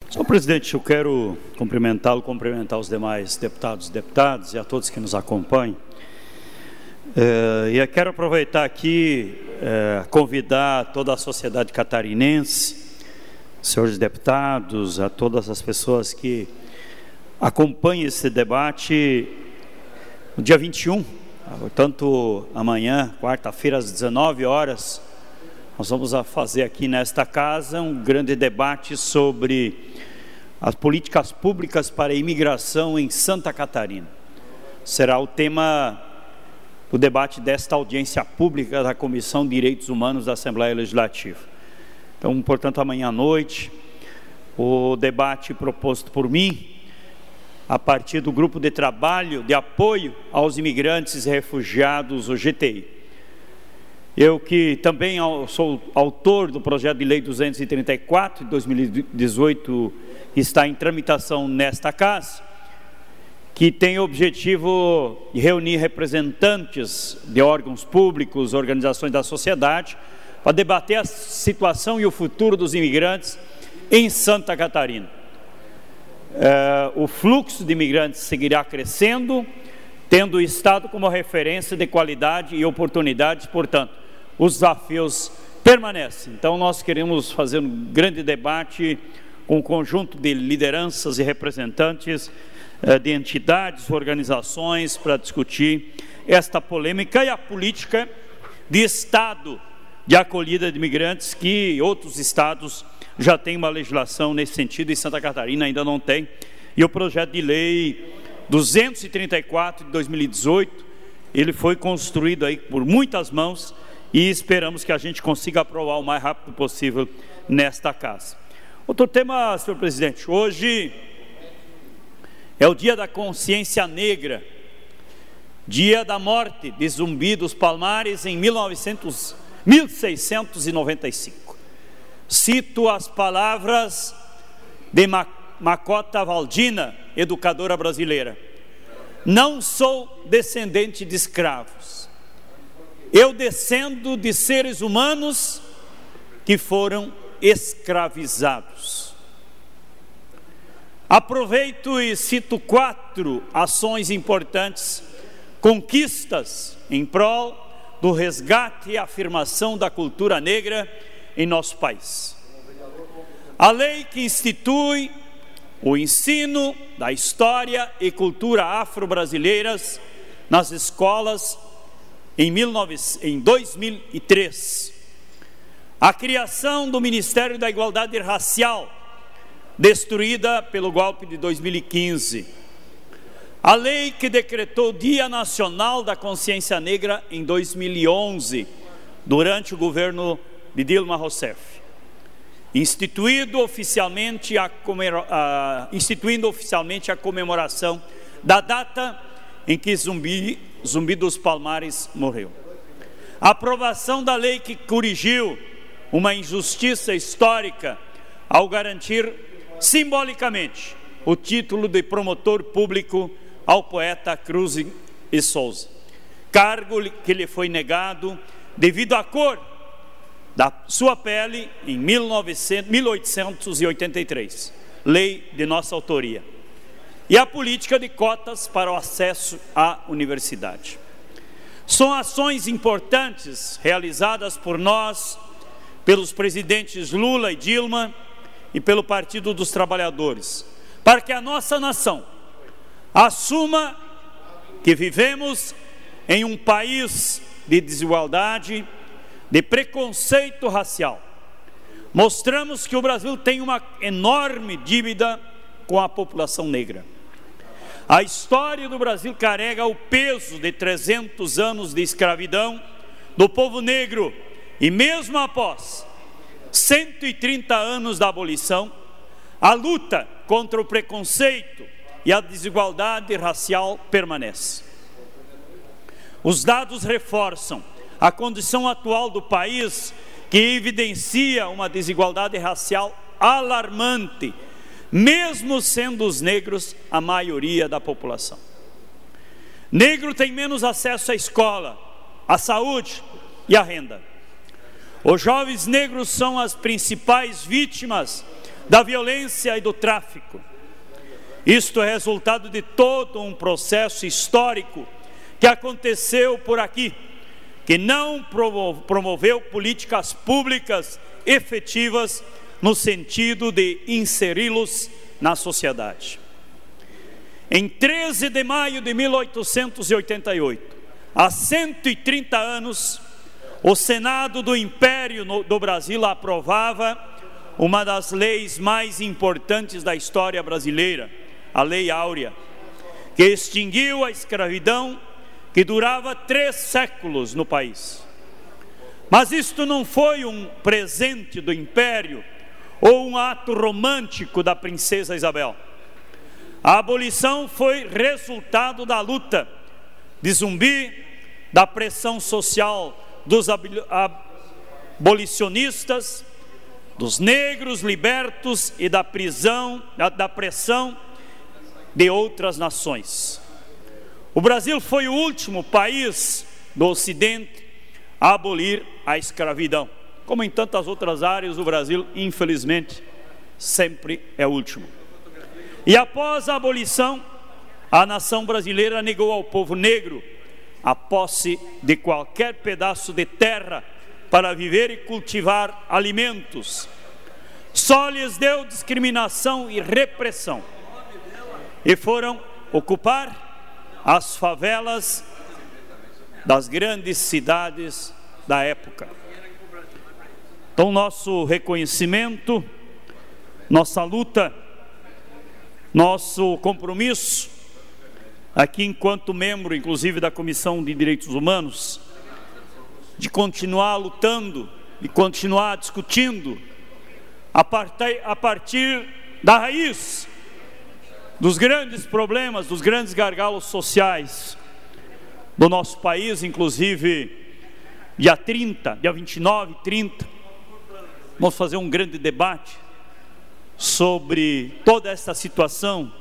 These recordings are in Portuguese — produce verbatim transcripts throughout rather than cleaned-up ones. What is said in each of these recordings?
Senhor presidente, eu quero cumprimentá-lo, cumprimentar os demais deputados e deputadas e a todos que nos acompanham. É, e eu quero aproveitar aqui, é, convidar toda a sociedade catarinense, senhores deputados, a todas as pessoas que acompanham esse debate no dia vinte e um, portanto amanhã, quarta-feira, às dezenove horas, nós vamos fazer aqui nesta casa um grande debate sobre as políticas públicas para a imigração em Santa Catarina. Será o tema do debate desta audiência pública da Comissão de Direitos Humanos da Assembleia Legislativa. Então, portanto, amanhã à noite, o debate proposto por mim, a partir do Grupo de Trabalho de Apoio aos Imigrantes e Refugiados, o G T I. Eu que também sou autor do projeto de lei duzentos e trinta e quatro de dois mil e dezoito, que está em tramitação nesta casa, que tem o objetivo de reunir representantes de órgãos públicos, organizações da sociedade, para debater a situação e o futuro dos imigrantes em Santa Catarina. É, o fluxo de imigrantes seguirá crescendo, tendo o Estado como referência de qualidade e oportunidades, portanto, os desafios permanecem. Então, nós queremos fazer um grande debate com um conjunto de lideranças e representantes eh, de entidades, organizações, para discutir esta polêmica e a política de Estado de acolhida de imigrantes, que outros estados já têm uma legislação nesse sentido, e Santa Catarina ainda não tem. E o projeto de lei duzentos e trinta e quatro de dois mil e dezoito, ele foi construído aí por muitas mãos e esperamos que a gente consiga aprovar o mais rápido possível nesta casa. Outro tema, senhor presidente, hoje é o dia da consciência negra, dia da morte de Zumbi dos Palmares em mil seiscentos e noventa e cinco. Cito as palavras de Macota Valdina, educadora brasileira: não sou descendente de escravos, eu descendo de seres humanos que foram escravizados. Aproveito e cito quatro ações importantes, conquistas em prol do resgate e afirmação da cultura negra em nosso país. A lei que institui o ensino da história e cultura afro-brasileiras nas escolas em, em dois mil e três. A criação do Ministério da Igualdade Racial, destruída pelo golpe de dois mil e quinze. A lei que decretou o Dia Nacional da Consciência Negra em dois mil e onze, durante o governo de Dilma Rousseff. Instituído oficialmente a, a, instituindo oficialmente a comemoração da data em que Zumbi, Zumbi dos Palmares morreu. A aprovação da lei que corrigiu uma injustiça histórica ao garantir simbolicamente o título de promotor público ao poeta Cruz e Souza, cargo que lhe foi negado devido à cor da sua pele em mil oitocentos e oitenta e três, lei de nossa autoria, e a política de cotas para o acesso à universidade. São ações importantes realizadas por nós, pelos presidentes Lula e Dilma e pelo Partido dos Trabalhadores, para que a nossa nação assuma que vivemos em um país de desigualdade, de preconceito racial. Mostramos que o Brasil tem uma enorme dívida com a população negra. A história do Brasil carrega o peso de trezentos anos de escravidão do povo negro, e mesmo após cento e trinta anos da abolição, a luta contra o preconceito e a desigualdade racial permanece. Os dados reforçam a condição atual do país, que evidencia uma desigualdade racial alarmante, mesmo sendo os negros a maioria da população. Negro tem menos acesso à escola, à saúde e à renda. Os jovens negros são as principais vítimas da violência e do tráfico. Isto é resultado de todo um processo histórico que aconteceu por aqui, que não promoveu políticas públicas efetivas no sentido de inseri-los na sociedade. Em treze de maio de mil oitocentos e oitenta e oito, há cento e trinta anos, o Senado do Império do Brasil aprovava uma das leis mais importantes da história brasileira, a Lei Áurea, que extinguiu a escravidão que durava três séculos no país. Mas isto não foi um presente do Império ou um ato romântico da princesa Isabel. A abolição foi resultado da luta de Zumbi, da pressão social dos abolicionistas, dos negros libertos e da prisão, da, da pressão de outras nações. O Brasil foi o último país do Ocidente a abolir a escravidão. Como em tantas outras áreas, o Brasil, infelizmente, sempre é o último. E após a abolição, a nação brasileira negou ao povo negro a posse de qualquer pedaço de terra para viver e cultivar alimentos. Só lhes deu discriminação e repressão. E foram ocupar as favelas das grandes cidades da época. Então, nosso reconhecimento, nossa luta, nosso compromisso, aqui enquanto membro, inclusive, da Comissão de Direitos Humanos, de continuar lutando, de continuar discutindo, a partir, a partir da raiz dos grandes problemas, dos grandes gargalos sociais do nosso país, inclusive dia trinta, dia vinte e nove, trinta, vamos fazer um grande debate sobre toda essa situação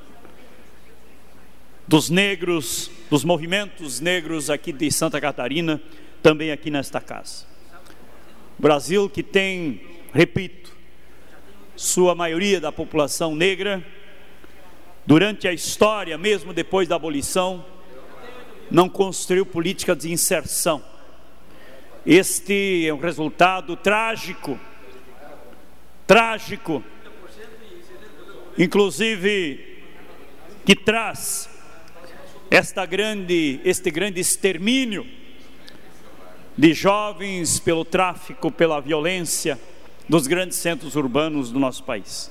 dos negros, dos movimentos negros aqui de Santa Catarina, também aqui nesta casa. O Brasil, que tem, repito, sua maioria da população negra, durante a história, mesmo depois da abolição, não construiu política de inserção. Este é um resultado trágico, trágico, inclusive, que traz esta grande, este grande extermínio de jovens pelo tráfico, pela violência dos grandes centros urbanos do nosso país.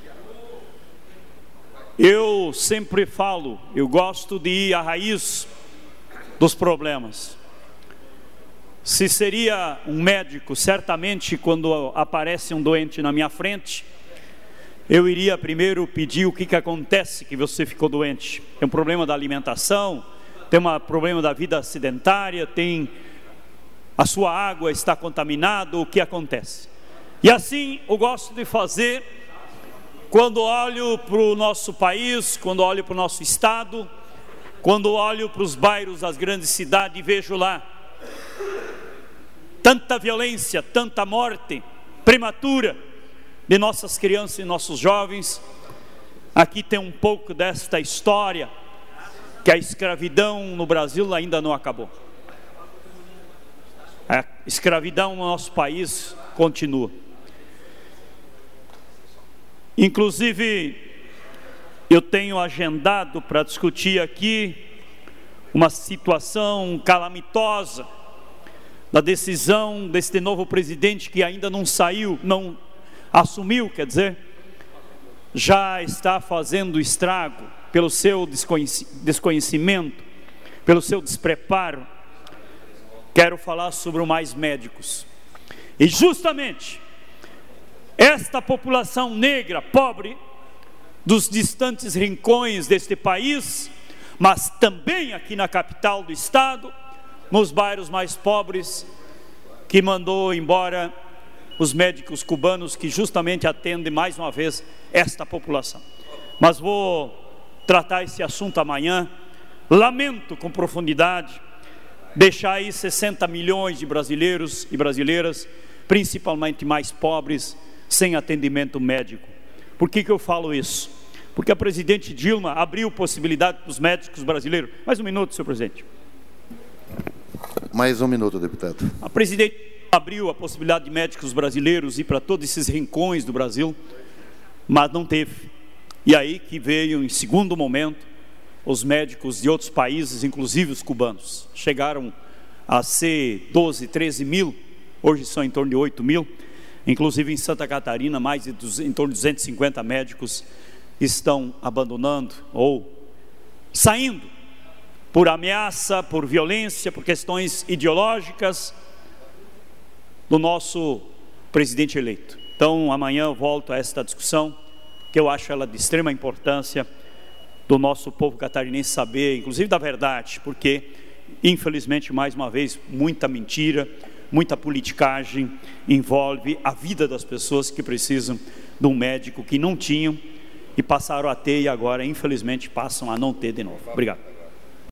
Eu sempre falo, eu gosto de ir à raiz dos problemas. Se seria um médico, certamente quando aparece um doente na minha frente, eu iria primeiro pedir o que, que acontece que você ficou doente. Tem um problema da alimentação, tem um problema da vida sedentária, tem a sua água está contaminada, o que acontece? E assim eu gosto de fazer quando olho para o nosso país, quando olho para o nosso estado, quando olho para os bairros das grandes cidades e vejo lá tanta violência, tanta morte prematura de nossas crianças e nossos jovens. Aqui tem um pouco desta história, que a escravidão no Brasil ainda não acabou. A escravidão no nosso país continua. Inclusive, eu tenho agendado para discutir aqui uma situação calamitosa da decisão deste novo presidente que ainda não saiu, não assumiu, quer dizer, já está fazendo estrago pelo seu desconhecimento, pelo seu despreparo. Quero falar sobre o Mais Médicos. E justamente esta população negra, pobre, dos distantes rincões deste país, mas também aqui na capital do estado, nos bairros mais pobres, que mandou embora os médicos cubanos que justamente atendem mais uma vez esta população. Mas vou tratar esse assunto amanhã. Lamento com profundidade deixar aí sessenta milhões de brasileiros e brasileiras, principalmente mais pobres, sem atendimento médico. Por que que eu falo isso? Porque a presidente Dilma abriu possibilidade para os médicos brasileiros. Mais um minuto, senhor presidente. Mais um minuto, deputado. A presidente abriu a possibilidade de médicos brasileiros ir para todos esses rincões do Brasil, mas não teve. E aí que veio, em segundo momento, os médicos de outros países, inclusive os cubanos. Chegaram a ser doze, treze mil, hoje são em torno de oito mil. Inclusive em Santa Catarina, mais de em torno de duzentos e cinquenta médicos estão abandonando ou saindo por ameaça, por violência, por questões ideológicas do nosso presidente eleito. Então amanhã eu volto a esta discussão, que eu acho ela de extrema importância, do nosso povo catarinense saber, inclusive da verdade, porque infelizmente, mais uma vez, muita mentira, muita politicagem envolve a vida das pessoas que precisam de um médico que não tinham e passaram a ter e agora infelizmente passam a não ter de novo. Obrigado.